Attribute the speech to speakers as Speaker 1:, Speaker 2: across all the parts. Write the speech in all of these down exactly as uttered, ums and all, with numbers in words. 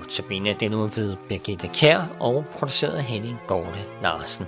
Speaker 1: Notabene den uge ved Birgitte Kjær og produceret af Henning Gorte Larsen.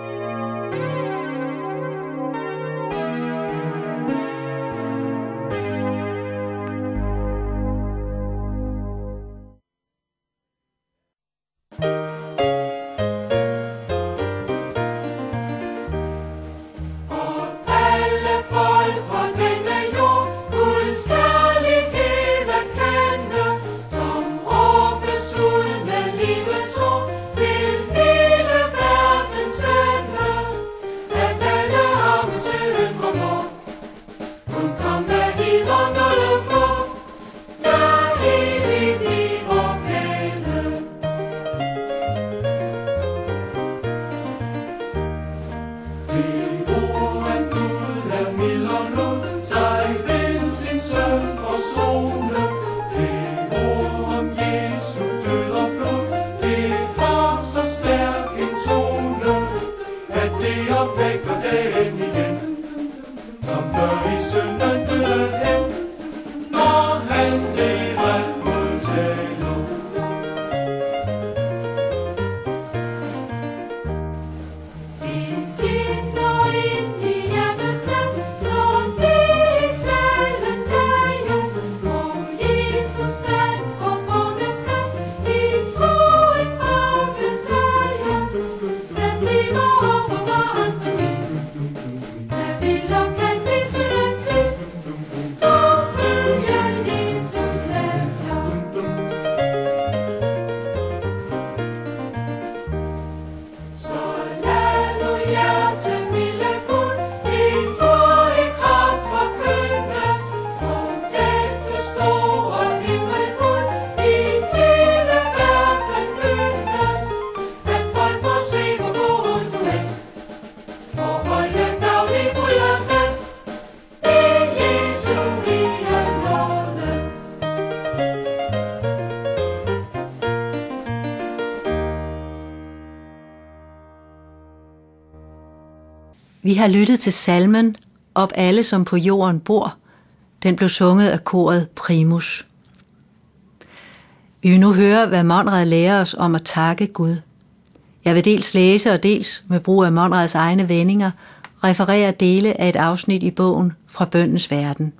Speaker 2: Vi har lyttet til salmen Op alle som på jorden bor. Den blev sunget af koret Primus. Vi vil nu høre, hvad Monrad lærer os om at takke Gud. Jeg vil dels læse og dels med brug af Monrads egne vendinger referere dele af et afsnit i bogen Fra bønnens verden.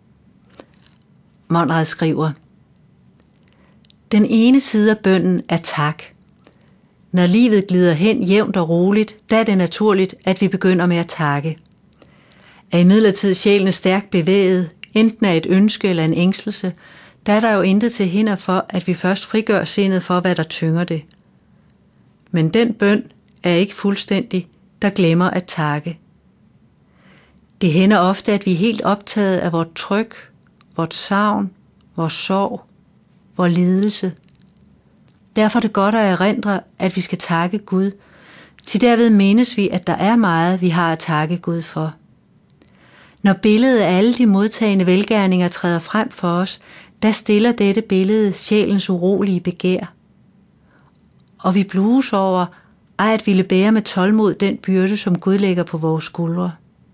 Speaker 2: Monrad skriver: Den ene side af bønnen er tak. Når livet glider hen jævnt og roligt, da er det naturligt, at vi begynder med at takke. Er imidlertid sjælen stærkt bevæget, enten af et ønske eller en ængstelse, der er der jo intet til hinder for, at vi først frigør sindet for, hvad der tynger det. Men den bøn er ikke fuldstændig, der glemmer at takke. Det hænder ofte, at vi er helt optaget af vort tryk, vort savn, vores sorg, vores lidelse. Derfor er det godt at erindre, at vi skal takke Gud, til derved menes vi, at der er meget, vi har at takke Gud for. Når billedet af alle de modtagende velgerninger træder frem for os, der stiller dette billede sjælens urolige begær. Og vi blues over, ej at ville bære med tålmod den byrde, som Gud lægger på vores skuldre.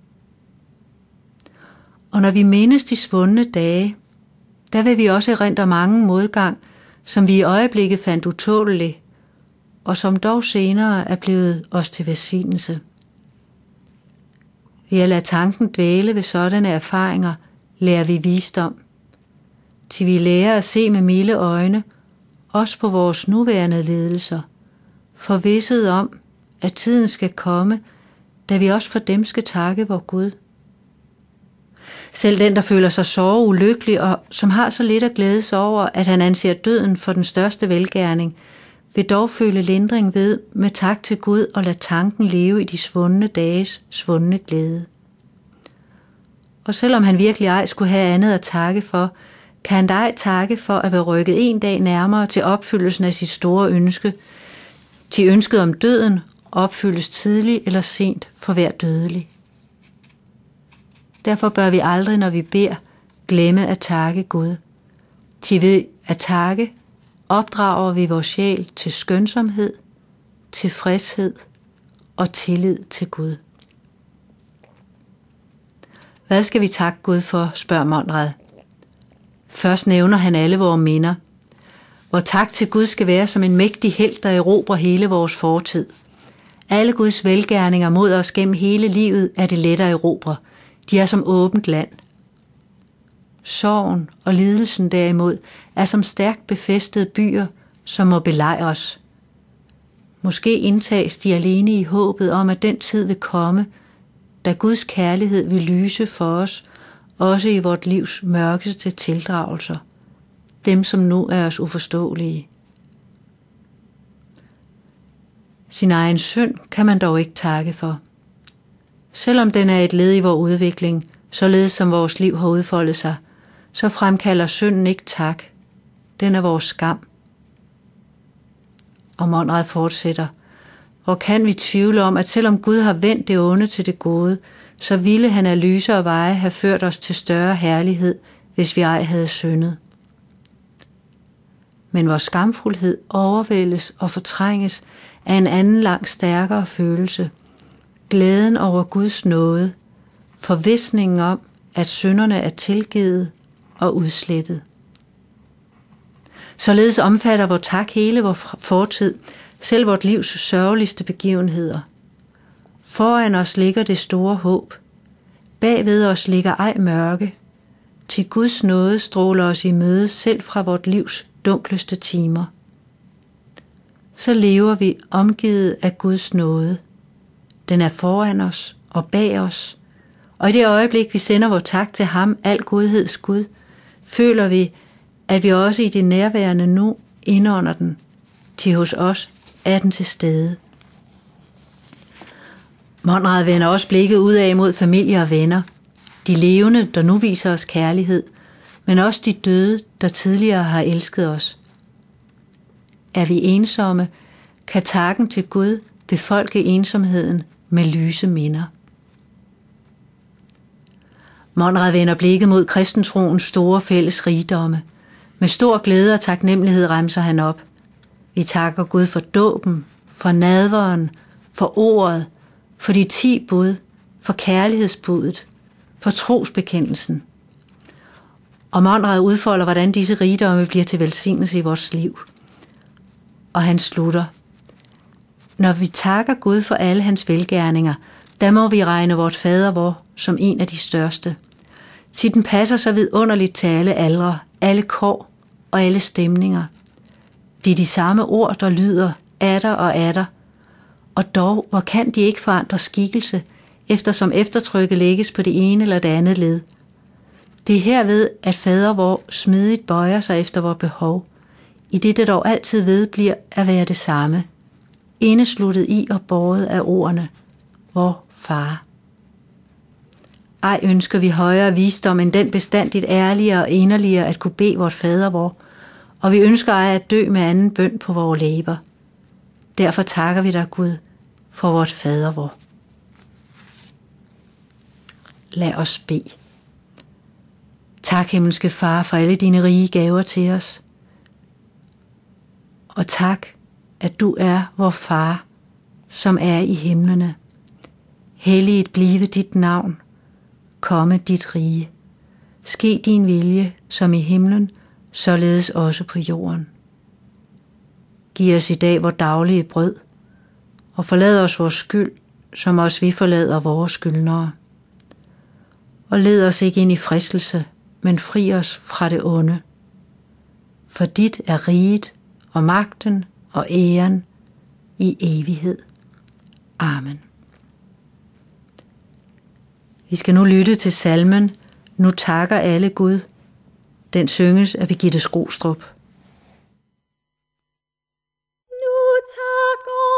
Speaker 2: Og når vi mindes de svundne dage, der vil vi også erindre mange modgang, som vi i øjeblikket fandt utålelig, og som dog senere er blevet os til velsignelse. Ved at lade tanken dvæle ved sådanne erfaringer, lærer vi visdom, til vi lærer at se med milde øjne, også på vores nuværende lidelser, forvisset om, at tiden skal komme, da vi også for dem skal takke vor Gud. Selv den, der føler sig så ulykkelig og som har så lidt at glæde sig over, at han anser døden for den største velgerning, vil dog føle lindring ved med tak til Gud og lade tanken leve i de svundne dages svundne glæde. Og selvom han virkelig ej skulle have andet at takke for, kan han ej takke for at være rykket en dag nærmere til opfyldelsen af sit store ønske, til ønsket om døden opfyldes tidligt eller sent for hver dødelig. Derfor bør vi aldrig, når vi beder, glemme at takke Gud. Til ved at takke opdrager vi vores sjæl til skønsomhed, tilfredshed og tillid til Gud. Hvad skal vi takke Gud for, spørger Monrad. Først nævner han alle vores minder. Vor tak til Gud skal være som en mægtig helt, der erobrer hele vores fortid. Alle Guds velgerninger mod os gennem hele livet er det let at erobre. De er som åbent land. Sorgen og lidelsen derimod er som stærkt befæstede byer, som må belejre os. Måske indtages de alene i håbet om, at den tid vil komme, da Guds kærlighed vil lyse for os, også i vort livs mørkeste tildragelser, dem som nu er os uforståelige. Sin egen synd kan man dog ikke takke for. Selvom den er et led i vores udvikling, således som vores liv har udfoldet sig, så fremkalder synden ikke tak. Den er vores skam. Og Monrad fortsætter. Hvor kan vi tvivle om, at selvom Gud har vendt det onde til det gode, så ville han af lyse og veje have ført os til større herlighed, hvis vi ej havde syndet. Men vores skamfuldhed overvældes og fortrænges af en anden langt stærkere følelse. Glæden over Guds nåde, forvisningen om, at synderne er tilgivet og udslettet. Således omfatter vor tak hele vor fortid, selv vort livs sørgeligste begivenheder. Foran os ligger det store håb. Bagved os ligger ej mørke. Til Guds nåde stråler os i møde selv fra vort livs dunkleste timer. Så lever vi omgivet af Guds nåde. Den er foran os og bag os, og i det øjeblik, vi sender vor tak til ham, al godheds Gud, føler vi, at vi også i det nærværende nu indånder den, til hos os er den til stede. Monrad vender også blikket ud af mod familie og venner, de levende, der nu viser os kærlighed, men også de døde, der tidligere har elsket os. Er vi ensomme, kan takken til Gud befolke ensomheden med lyse minder. Monrad vender blikket mod kristentroens store fælles rigdomme. Med stor glæde og taknemmelighed remser han op. Vi takker Gud for dåben, for nadveren, for ordet, for de ti bud, for kærlighedsbudet, for trosbekendelsen. Og Monrad udfolder, hvordan disse rigdomme bliver til velsignelse i vores liv. Og han slutter. Når vi takker Gud for alle hans velgerninger, der må vi regne vort fader vor som en af de største. Til den passer så vidunderligt til alle aldre, alle kår og alle stemninger. Det er de samme ord, der lyder atter og atter, og dog, hvor kan de ikke forandre skikkelse, eftersom eftertrykket lægges på det ene eller det andet led. Det er herved, at fader vor smidigt bøjer sig efter vores behov, i det det dog altid ved bliver at være det samme, indesluttet i og båret af ordene, vor far. Ej ønsker vi højere visdom end den bestandigt ærligere og inderligere at kunne bede vort fader vor, og vi ønsker ej at dø med anden bøn på vores læber. Derfor takker vi dig, Gud, for vort fader vor. Lad os bede. Tak, himmelske Far, for alle dine rige gaver til os. Og tak, at du er vor Far, som er i himlene. Helliget blive dit navn. Komme dit rige. Ske din vilje, som i himlen, således også på jorden. Giv os i dag vor daglige brød, og forlad os vores skyld, som også vi forlader vores skyldnere. Og led os ikke ind i fristelse, men fri os fra det onde. For dit er riget og magten og æren i evighed. Amen. Vi skal nu lytte til salmen Nu takker alle Gud. Den synges af Birgitte Skrostrup.
Speaker 3: Nu takker